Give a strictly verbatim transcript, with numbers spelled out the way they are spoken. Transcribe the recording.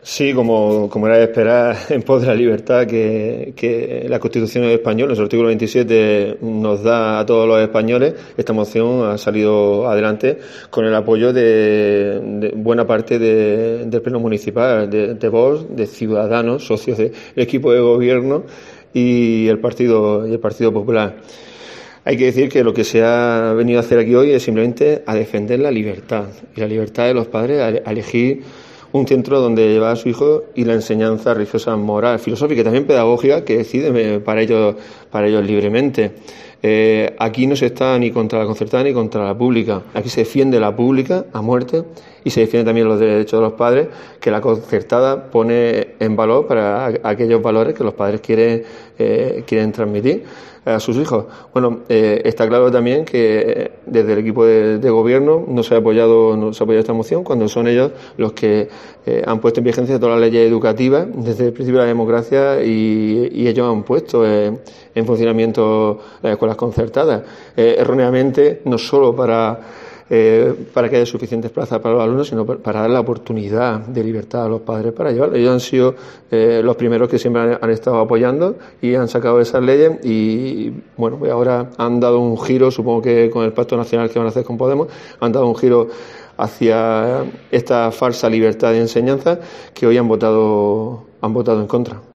Sí, como, como era de esperar, en pos de la libertad que, que la Constitución española, en su artículo veintisiete, nos da a todos los españoles, esta moción ha salido adelante con el apoyo de, de buena parte de, del Pleno Municipal, de, de Vox, de Ciudadanos, socios del equipo de gobierno y el Partido, y el Partido Popular. Hay que decir que lo que se ha venido a hacer aquí hoy es simplemente a defender la libertad, y la libertad de los padres a elegir un centro donde llevar a su hijo y la enseñanza religiosa, moral, filosófica y también pedagógica que decide para ellos, para ellos libremente. Eh, aquí no se está ni contra la concertada ni contra la pública. Aquí se defiende la pública a muerte y se defienden también los derechos de los padres, que la concertada pone en valor para aquellos valores que los padres quieren, eh, quieren transmitir a sus hijos. Bueno, eh, está claro también que desde el equipo de, de gobierno no se ha apoyado no se ha apoyado esta moción cuando son ellos los que eh, han puesto en vigencia todas las leyes educativas desde el principio de la democracia y, y ellos han puesto eh, en funcionamiento las escuelas concertadas, eh, erróneamente, no solo para Eh, para que haya suficientes plazas para los alumnos, sino para dar la oportunidad de libertad a los padres para llevarlo. Ellos han sido eh, los primeros que siempre han, han estado apoyando y han sacado esas leyes y, bueno, pues ahora han dado un giro, supongo que con el Pacto Nacional que van a hacer con Podemos, han dado un giro hacia esta falsa libertad de enseñanza que hoy han votado, han votado en contra.